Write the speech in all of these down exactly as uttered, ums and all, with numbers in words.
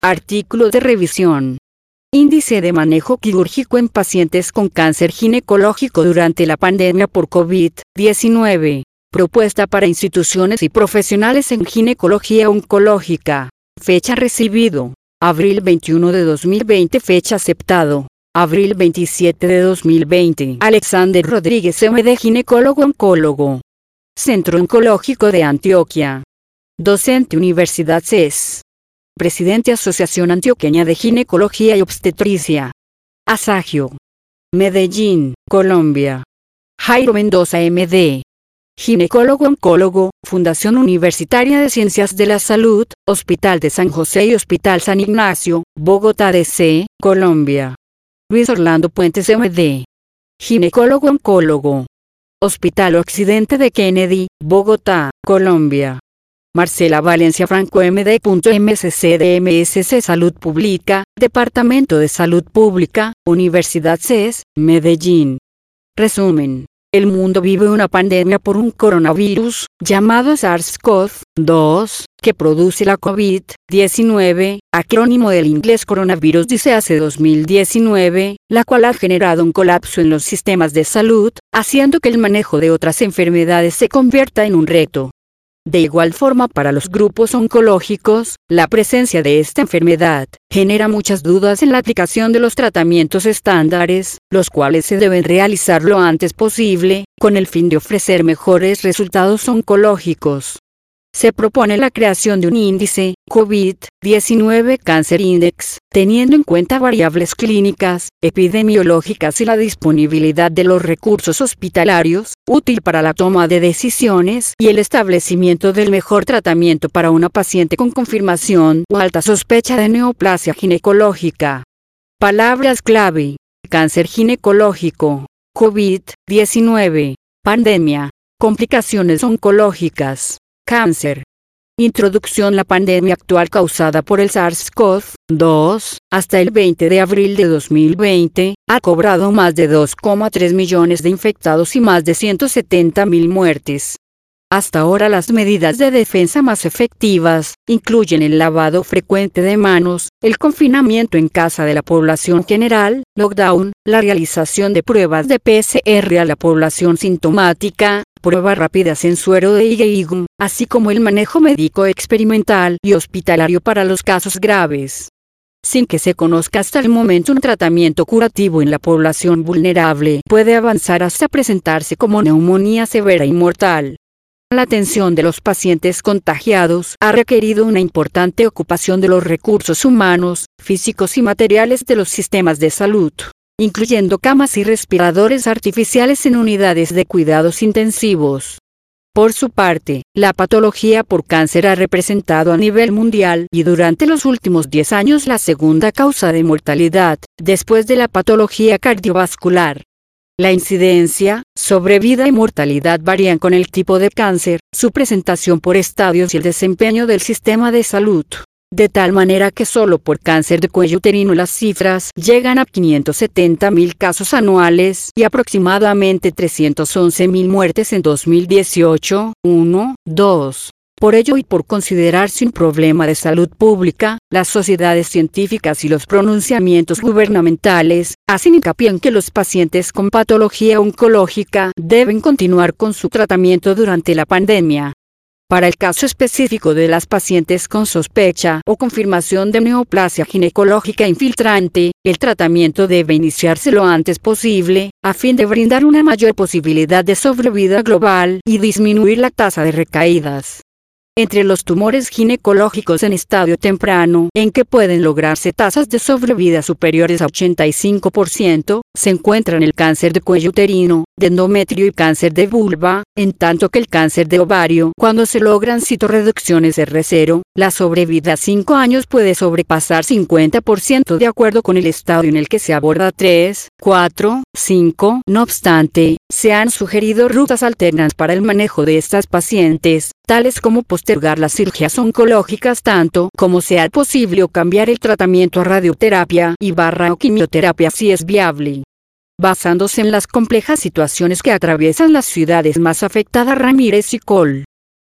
Artículos de revisión. Índice de manejo quirúrgico en pacientes con cáncer ginecológico durante la pandemia por COVID diecinueve. Propuesta para instituciones y profesionales en ginecología oncológica. Fecha recibido: abril veintiuno de dos mil veinte. Fecha aceptado: abril veintisiete de dos mil veinte. Alexander Rodríguez, M D, ginecólogo oncólogo. Centro Oncológico de Antioquia. Docente, Universidad C E S. Presidente, Asociación Antioqueña de Ginecología y Obstetricia. Asagio. Medellín, Colombia. Jairo Mendoza, M D. Ginecólogo oncólogo, Fundación Universitaria de Ciencias de la Salud, Hospital de San José y Hospital San Ignacio, Bogotá, D C, Colombia. Luis Orlando Puentes, M D. Ginecólogo oncólogo. Hospital Occidente de Kennedy, Bogotá, Colombia. Marcela Valencia Franco, M D. M S C de M S C Salud Pública, Departamento de Salud Pública, Universidad C E S, Medellín. Resumen: el mundo vive una pandemia por un coronavirus, llamado SARS-CoV dos, que produce la COVID diecinueve, acrónimo del inglés Coronavirus Disease dos mil diecinueve, la cual ha generado un colapso en los sistemas de salud, haciendo que el manejo de otras enfermedades se convierta en un reto. De igual forma, para los grupos oncológicos, la presencia de esta enfermedad genera muchas dudas en la aplicación de los tratamientos estándares, los cuales se deben realizar lo antes posible, con el fin de ofrecer mejores resultados oncológicos. Se propone la creación de un índice, COVID diecinueve Cancer Index, teniendo en cuenta variables clínicas, epidemiológicas y la disponibilidad de los recursos hospitalarios, útil para la toma de decisiones y el establecimiento del mejor tratamiento para una paciente con confirmación o alta sospecha de neoplasia ginecológica. Palabras clave: cáncer ginecológico, COVID diecinueve, pandemia, complicaciones oncológicas, cáncer. Introducción: la pandemia actual causada por el SARS-CoV dos, hasta el veinte de abril de dos mil veinte, ha cobrado más de dos coma tres millones de infectados y más de ciento setenta mil muertes. Hasta ahora, las medidas de defensa más efectivas incluyen el lavado frecuente de manos, el confinamiento en casa de la población general, lockdown, la realización de pruebas de P C R a la población sintomática, pruebas rápidas en suero de I G G, así como el manejo médico experimental y hospitalario para los casos graves. Sin que se conozca hasta el momento un tratamiento curativo en la población vulnerable, puede avanzar hasta presentarse como neumonía severa y mortal. La atención de los pacientes contagiados ha requerido una importante ocupación de los recursos humanos, físicos y materiales de los sistemas de salud, incluyendo camas y respiradores artificiales en unidades de cuidados intensivos. Por su parte, la patología por cáncer ha representado a nivel mundial y durante los últimos diez años la segunda causa de mortalidad, después de la patología cardiovascular. La incidencia, sobrevida y mortalidad varían con el tipo de cáncer, su presentación por estadios y el desempeño del sistema de salud. De tal manera que solo por cáncer de cuello uterino las cifras llegan a quinientos setenta mil casos anuales y aproximadamente trescientas once mil muertes en dos mil dieciocho. uno, dos. Por ello, y por considerarse un problema de salud pública, las sociedades científicas y los pronunciamientos gubernamentales hacen hincapié en que los pacientes con patología oncológica deben continuar con su tratamiento durante la pandemia. Para el caso específico de las pacientes con sospecha o confirmación de neoplasia ginecológica infiltrante, el tratamiento debe iniciarse lo antes posible, a fin de brindar una mayor posibilidad de sobrevida global y disminuir la tasa de recaídas. Entre los tumores ginecológicos en estadio temprano, en que pueden lograrse tasas de sobrevida superiores a ochenta y cinco por ciento, se encuentran el cáncer de cuello uterino, de endometrio y cáncer de vulva, en tanto que el cáncer de ovario, cuando se logran citorreducciones R cero, la sobrevida a cinco años puede sobrepasar cincuenta por ciento de acuerdo con el estadio en el que se aborda tres, cuatro, cinco. No obstante, se han sugerido rutas alternas para el manejo de estas pacientes, tales como postergar las cirugías oncológicas tanto como sea posible o cambiar el tratamiento a radioterapia y barra o quimioterapia si es viable. Basándose en las complejas situaciones que atraviesan las ciudades más afectadas Ramírez y Col.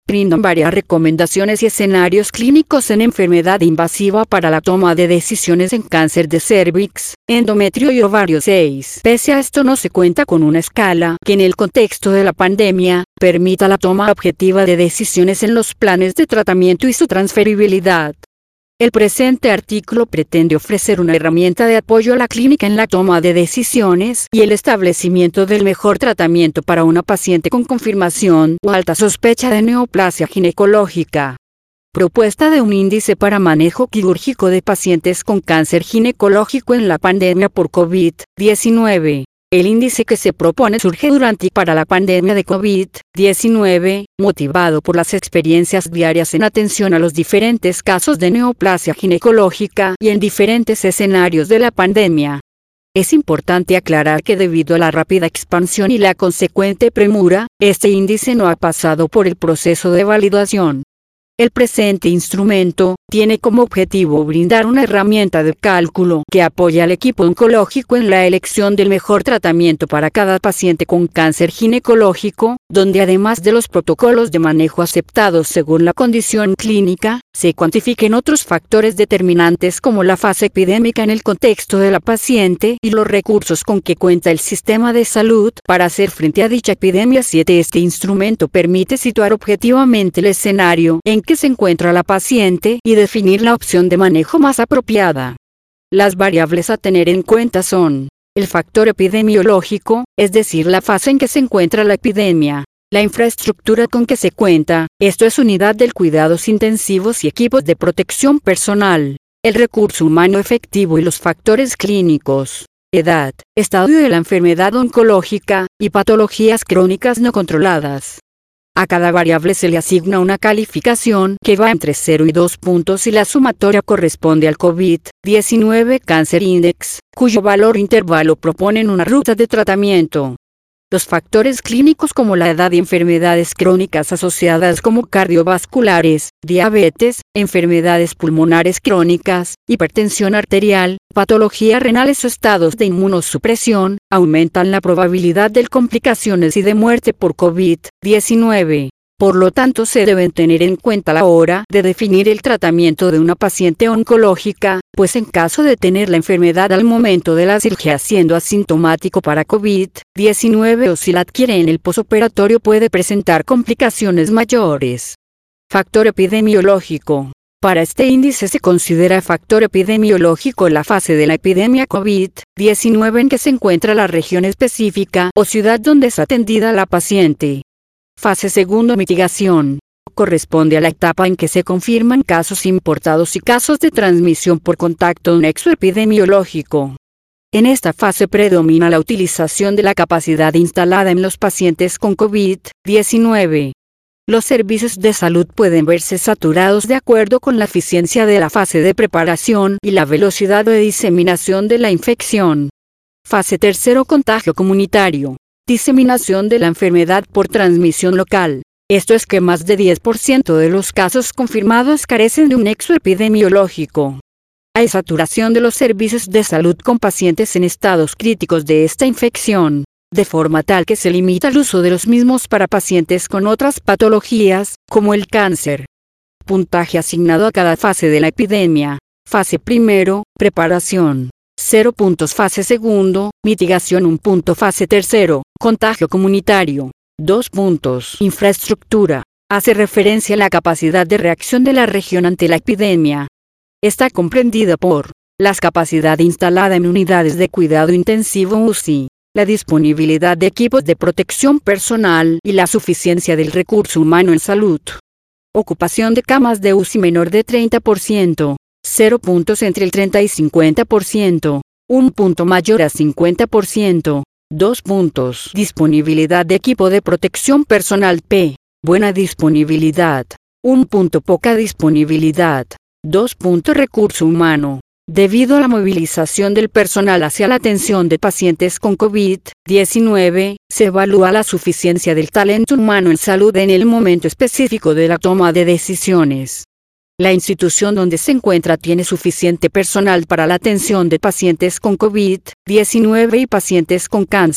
Brindan varias recomendaciones y escenarios clínicos en enfermedad invasiva para la toma de decisiones en cáncer de cérvix, endometrio y ovario seis. Pese a esto no se cuenta con una escala que en el contexto de la pandemia permita la toma objetiva de decisiones en los planes de tratamiento y su transferibilidad. El presente artículo pretende ofrecer una herramienta de apoyo a la clínica en la toma de decisiones y el establecimiento del mejor tratamiento para una paciente con confirmación o alta sospecha de neoplasia ginecológica. Propuesta de un índice para manejo quirúrgico de pacientes con cáncer ginecológico en la pandemia por COVID diecinueve. El índice que se propone surge durante y para la pandemia de COVID diecinueve, motivado por las experiencias diarias en atención a los diferentes casos de neoplasia ginecológica y en diferentes escenarios de la pandemia. Es importante aclarar que debido a la rápida expansión y la consecuente premura, este índice no ha pasado por el proceso de validación. El presente instrumento tiene como objetivo brindar una herramienta de cálculo que apoye al equipo oncológico en la elección del mejor tratamiento para cada paciente con cáncer ginecológico, donde además de los protocolos de manejo aceptados según la condición clínica, se cuantifiquen otros factores determinantes como la fase epidémica en el contexto de la paciente y los recursos con que cuenta el sistema de salud para hacer frente a dicha epidemia. siete Este instrumento permite situar objetivamente el escenario en que se encuentra la paciente y definir la opción de manejo más apropiada. Las variables a tener en cuenta son el factor epidemiológico, es decir, la fase en que se encuentra la epidemia, la infraestructura con que se cuenta, esto es unidad de cuidados intensivos y equipos de protección personal, el recurso humano efectivo y los factores clínicos, edad, estadio de la enfermedad oncológica y patologías crónicas no controladas. A cada variable se le asigna una calificación que va entre cero y dos puntos y la sumatoria corresponde al COVID diecinueve Cancer Index, cuyo valor intervalo proponen una ruta de tratamiento. Los factores clínicos como la edad y enfermedades crónicas asociadas como cardiovasculares, diabetes, enfermedades pulmonares crónicas, hipertensión arterial, patologías renales o estados de inmunosupresión, aumentan la probabilidad de complicaciones y de muerte por COVID diecinueve. Por lo tanto, se deben tener en cuenta a la hora de definir el tratamiento de una paciente oncológica, pues en caso de tener la enfermedad al momento de la cirugía siendo asintomático para COVID diecinueve o si la adquiere en el posoperatorio puede presentar complicaciones mayores. Factor epidemiológico. Para este índice se considera factor epidemiológico la fase de la epidemia COVID diecinueve en que se encuentra la región específica o ciudad donde es atendida la paciente. Fase segundo, mitigación. Corresponde a la etapa en que se confirman casos importados y casos de transmisión por contacto nexo epidemiológico. En esta fase predomina la utilización de la capacidad instalada en los pacientes con COVID diecinueve. Los servicios de salud pueden verse saturados de acuerdo con la eficiencia de la fase de preparación y la velocidad de diseminación de la infección. Fase tercero, contagio comunitario. Diseminación de la enfermedad por transmisión local. Esto es que más de diez por ciento de los casos confirmados carecen de un nexo epidemiológico. Hay saturación de los servicios de salud con pacientes en estados críticos de esta infección, de forma tal que se limita el uso de los mismos para pacientes con otras patologías, como el cáncer. Puntaje asignado a cada fase de la epidemia. Fase primero, preparación. cero puntos. Fase segundo, mitigación. un punto. Fase tercero, contagio comunitario. dos puntos. Infraestructura. Hace referencia a la capacidad de reacción de la región ante la epidemia. Está comprendida por la capacidad instalada en unidades de cuidado intensivo U C I, la disponibilidad de equipos de protección personal y la suficiencia del recurso humano en salud. Ocupación de camas de U C I menor de treinta por ciento. cero puntos entre el treinta y cincuenta por ciento, un punto mayor a cincuenta por ciento, dos puntos. Disponibilidad de equipo de protección personal P, buena disponibilidad, un punto. Poca disponibilidad, dos puntos. Recurso humano. Debido a la movilización del personal hacia la atención de pacientes con COVID diecinueve, se evalúa la suficiencia del talento humano en salud en el momento específico de la toma de decisiones. La institución donde se encuentra tiene suficiente personal para la atención de pacientes con COVID diecinueve y pacientes con cáncer.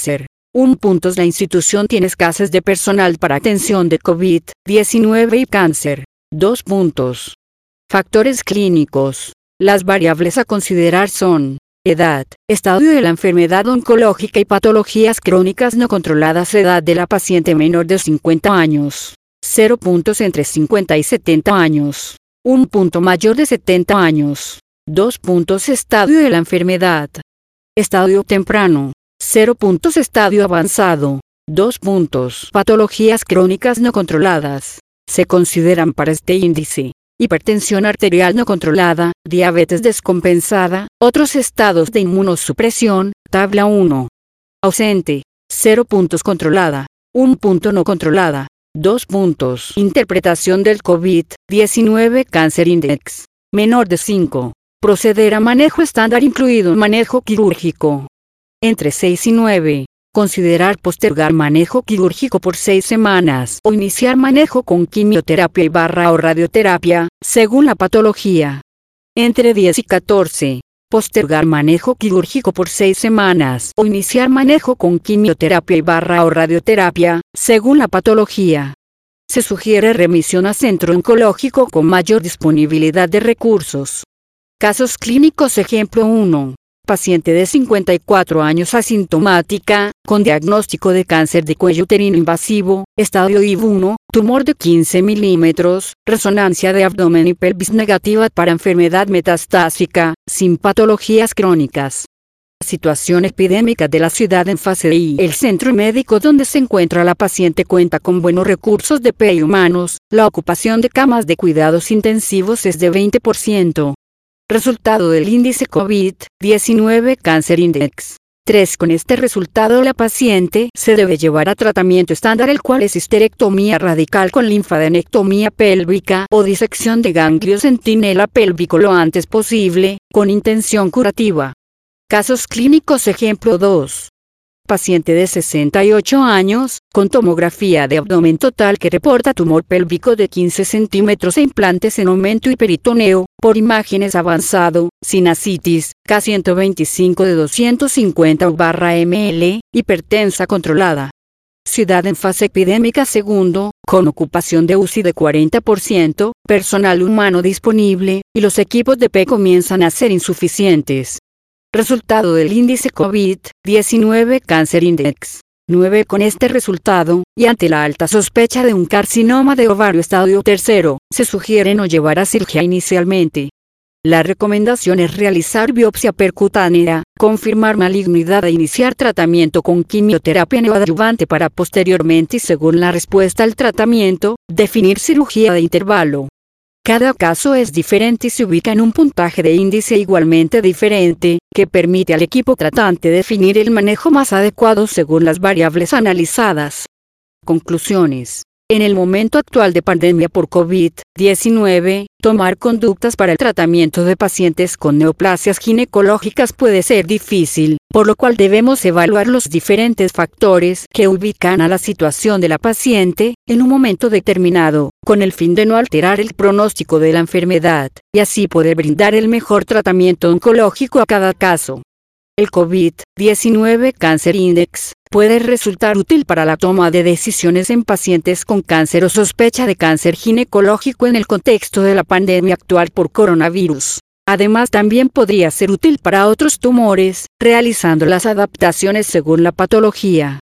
uno punto La institución tiene escasez de personal para atención de COVID diecinueve y cáncer. dos puntos. Factores clínicos. Las variables a considerar son edad, estadio de la enfermedad oncológica y patologías crónicas no controladas, edad de la paciente menor de cincuenta años. cero puntos entre cincuenta y setenta años. uno punto mayor de setenta años. dos puntos estadio de la enfermedad. Estadio temprano. cero puntos estadio avanzado. dos puntos patologías crónicas no controladas. Se consideran para este índice hipertensión arterial no controlada, diabetes descompensada, otros estados de inmunosupresión, tabla uno. Ausente. cero puntos controlada. uno punto no controlada. dos puntos interpretación del COVID diecinueve Cáncer Index. Menor de cinco. Proceder a manejo estándar incluido manejo quirúrgico. Entre seis y nueve. Considerar postergar manejo quirúrgico por seis semanas o iniciar manejo con quimioterapia y barra o radioterapia, según la patología. Entre diez y catorce. Postergar manejo quirúrgico por seis semanas o iniciar manejo con quimioterapia y barra o radioterapia, según la patología. Se sugiere remisión a centro oncológico con mayor disponibilidad de recursos. Casos clínicos ejemplo uno. Paciente de cincuenta y cuatro años asintomática, con diagnóstico de cáncer de cuello uterino invasivo, estadio I V uno, tumor de quince milímetros, resonancia de abdomen y pelvis negativa para enfermedad metastásica, sin patologías crónicas. Situación epidémica de la ciudad en fase I. El centro médico donde se encuentra la paciente cuenta con buenos recursos de P I humanos, la ocupación de camas de cuidados intensivos es de veinte por ciento. Resultado del índice COVID diecinueve Cáncer Index. tres. Con este resultado la paciente se debe llevar a tratamiento estándar, el cual es histerectomía radical con linfadenectomía pélvica o disección de ganglio centinela pélvico lo antes posible, con intención curativa. Casos clínicos ejemplo dos. Paciente de sesenta y ocho años, con tomografía de abdomen total que reporta tumor pélvico de quince centímetros e implantes en aumento y peritoneo, por imágenes avanzado, sin ascitis, K ciento veinticinco de doscientos cincuenta barra ml, hipertensa controlada. Ciudad en fase epidémica segundo, con ocupación de U C I de cuarenta por ciento, personal humano disponible, y los equipos de P comienzan a ser insuficientes. Resultado del índice COVID diecinueve Cáncer Index. nueve. Con este resultado, y ante la alta sospecha de un carcinoma de ovario estadio tercero, se sugiere no llevar a cirugía inicialmente. La recomendación es realizar biopsia percutánea, confirmar malignidad e iniciar tratamiento con quimioterapia neoadyuvante para posteriormente y según la respuesta al tratamiento, definir cirugía de intervalo. Cada caso es diferente y se ubica en un puntaje de índice igualmente diferente, que permite al equipo tratante definir el manejo más adecuado según las variables analizadas. Conclusiones. En el momento actual de pandemia por COVID diecinueve, tomar conductas para el tratamiento de pacientes con neoplasias ginecológicas puede ser difícil, por lo cual debemos evaluar los diferentes factores que ubican a la situación de la paciente, en un momento determinado, con el fin de no alterar el pronóstico de la enfermedad, y así poder brindar el mejor tratamiento oncológico a cada caso. El COVID diecinueve Cáncer Index puede resultar útil para la toma de decisiones en pacientes con cáncer o sospecha de cáncer ginecológico en el contexto de la pandemia actual por coronavirus. Además, también podría ser útil para otros tumores, realizando las adaptaciones según la patología.